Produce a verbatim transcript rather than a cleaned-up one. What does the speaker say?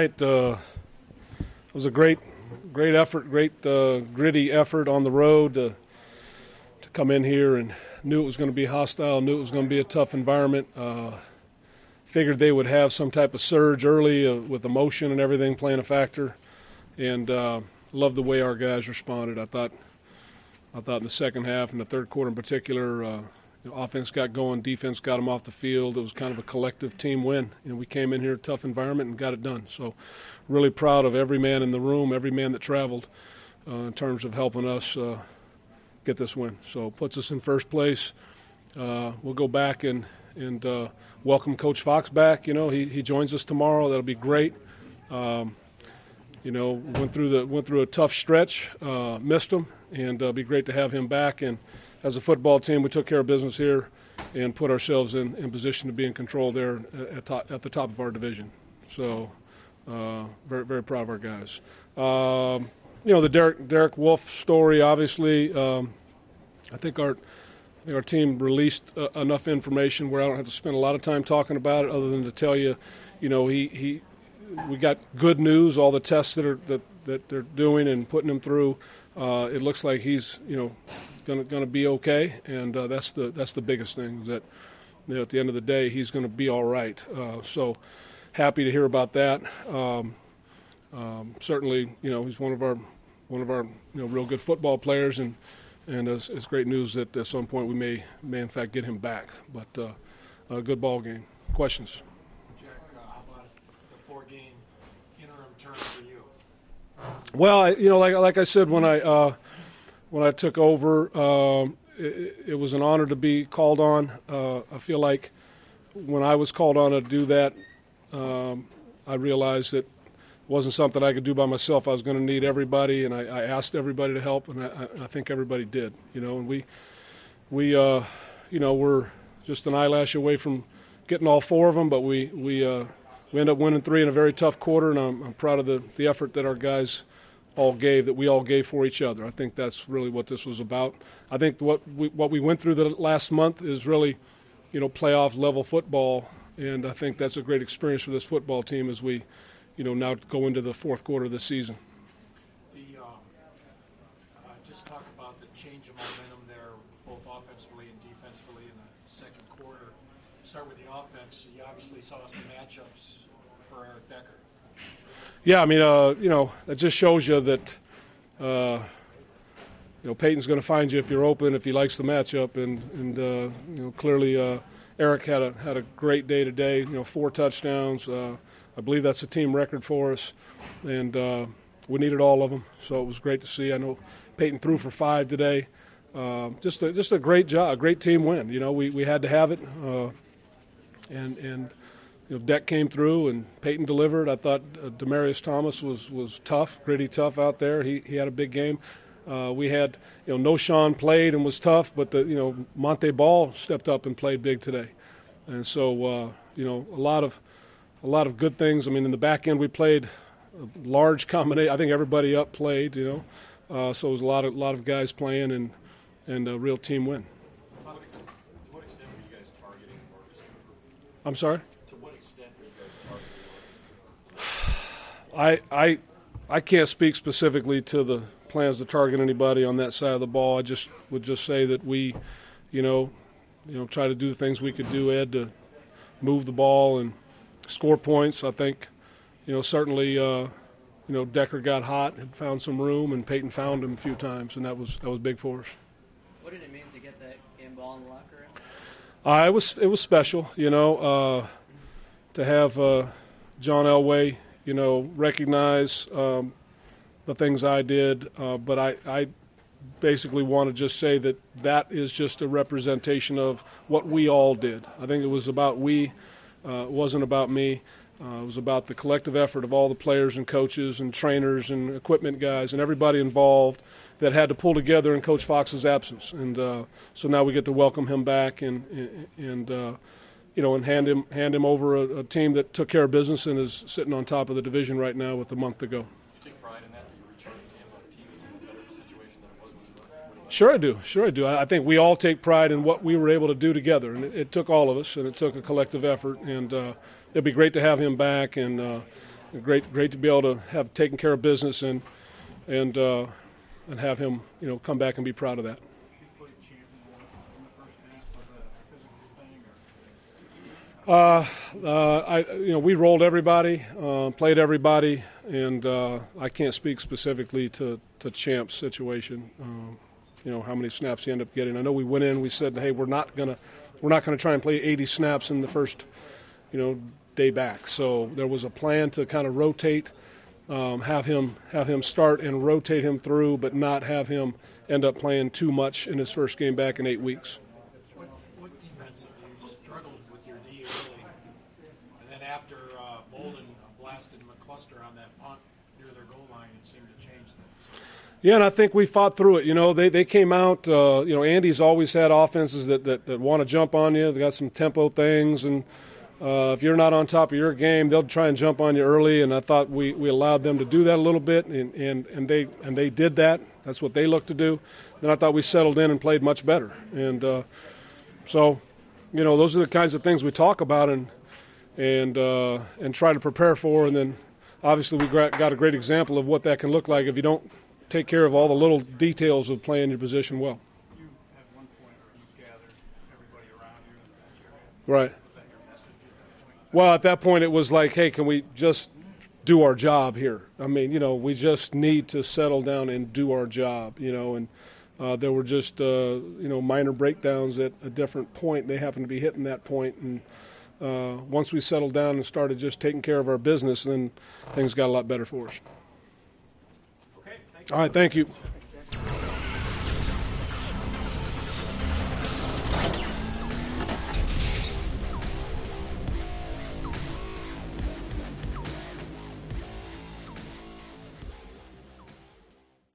tonight uh, was a great, great effort, great uh, gritty effort on the road to to come in here and knew it was going to be hostile, knew it was going to be a tough environment. Uh, figured they would have some type of surge early uh, with emotion and everything playing a factor, and uh, loved the way our guys responded. I thought, I thought in the second half and the third quarter in particular. Uh, The offense got going, defense got them off the field. It was kind of a collective team win. You know, we came in here, tough environment, and got it done. So really proud of every man in the room, every man that traveled uh, in terms of helping us uh, get this win. So puts us in first place. Uh, we'll go back and, and uh, welcome Coach Fox back. You know, he, he joins us tomorrow. That'll be great. Um, you know, went through the went through a tough stretch, uh, missed him, and it'll be great to have him back. And as a football team, we took care of business here and put ourselves in, in position to be in control there at, top, at the top of our division. So uh, very, very proud of our guys. Um, you know, the Derek, Derek Wolfe story, obviously, um, I think our I think our team released uh, enough information where I don't have to spend a lot of time talking about it other than to tell you, you know, he, he we got good news, all the tests that, are, that, that they're doing and putting him through. Uh, it looks like he's, you know, Going to be okay, and uh, that's the that's the biggest thing. Is that you know, at the end of the day, he's going to be all right. Uh, so happy to hear about that. Um, um, certainly, you know, he's one of our one of our you know real good football players, and and it's, it's great news that at some point we may may in fact get him back. But uh, a good ball game. Questions? Jack, uh, how about the four-game interim term for you? Well, I, you know, like like I said when I. Uh, When I took over, um, it, it was an honor to be called on. Uh, I feel like when I was called on to do that, um, I realized that it wasn't something I could do by myself. I was going to need everybody, and I, I asked everybody to help, and I, I think everybody did. You know, and we, we, uh, you know, we're just an eyelash away from getting all four of them, but we we uh, we ended up winning three in a very tough quarter, and I'm, I'm proud of the the effort that our guys all gave, that we all gave for each other. I think that's really what this was about. I think what we, what we went through the last month is really, you know, playoff level football, and I think that's a great experience for this football team as we, you know, now go into the fourth quarter of the season. The um, uh, just talk about the change of momentum there, both offensively and defensively in the second quarter. Start with the offense. You obviously saw some matchups for Eric Decker. Yeah, I mean, uh, you know, that just shows you that, uh, you know, Peyton's going to find you if you're open, if he likes the matchup, and and uh, you know, clearly uh, Eric had a had a great day today. You know, four touchdowns. Uh, I believe that's a team record for us, and uh, we needed all of them, so it was great to see. I know Peyton threw for five today. Uh, just a, just a great job, a great team win. You know, we, we had to have it, uh, and and. You know, Deck came through and Peyton delivered. I thought uh, Demarius Thomas was, was tough, gritty tough out there. He he had a big game. Uh, we had, you know, No Sean played and was tough, but the you know Monte Ball stepped up and played big today, and so uh, you know a lot of a lot of good things. I mean, in the back end we played a large combination. I think everybody up played, you know, uh, so it was a lot of lot of guys playing and and a real team win. To what extent were you guys targeting Marcus Cooper? I'm sorry. I, I I can't speak specifically to the plans to target anybody on that side of the ball. I just would just say that we, you know, you know, try to do the things we could do, Ed, to move the ball and score points. I think, you know, certainly, uh, you know, Decker got hot and found some room, and Peyton found him a few times, and that was that was big for us. What did it mean to get that game ball in the locker room? Uh, it was it was special, you know, uh, to have uh, John Elway, you know, recognize um, the things I did, uh, but I, I basically want to just say that that is just a representation of what we all did. I think it was about we, uh, it wasn't about me. Uh, it was about the collective effort of all the players and coaches and trainers and equipment guys and everybody involved that had to pull together in Coach Fox's absence. And uh, so now we get to welcome him back and, and uh, you know, and hand him hand him over a, a team that took care of business and is sitting on top of the division right now with a month to go. Do you take pride in that, that you're returning to him on a team that's in a better situation than it was when you were? Sure I do. Sure I do. I, I think we all take pride in what we were able to do together, and it, it took all of us, and it took a collective effort, and uh, it'd be great to have him back, and uh, great great to be able to have taken care of business and and uh, and have him, you know, come back and be proud of that. Uh, uh, I, you know, we rolled everybody, uh, played everybody, and uh, I can't speak specifically to, to Champ's situation. Um, you know, how many snaps he ended up getting. I know we went in, we said, hey, we're not gonna, we're not gonna try and play eighty snaps in the first, you know, day back. So there was a plan to kind of rotate, um, have him, have him start and rotate him through, but not have him end up playing too much in his first game back in eight weeks. What, what defense have you struggled with your D early? And then after uh, Bolden blasted McCluster on that punt near their goal line, it seemed to change things. Yeah, and I think we fought through it. You know, they, they came out, uh, you know, Andy's always had offenses that, that, that want to jump on you. They got some tempo things, and uh, if you're not on top of your game, they'll try and jump on you early, and I thought we, we allowed them to do that a little bit, and, and, and they and they did that. That's what they look to do. Then I thought we settled in and played much better. And uh, so, you know, those are the kinds of things we talk about and and uh, and try to prepare for. And then obviously we got a great example of what that can look like if you don't take care of all the little details of playing your position well. You at one point you gathered everybody around you in the bench area. Right. Was that your message at that point? Well, at that point it was like, hey, can we just do our job here? I mean, you know, we just need to settle down and do our job, you know, and uh, there were just, uh, you know, minor breakdowns at a different point. They happened to be hitting that point, and uh, once we settled down and started just taking care of our business, then things got a lot better for us. Okay, thank you. All right, thank you.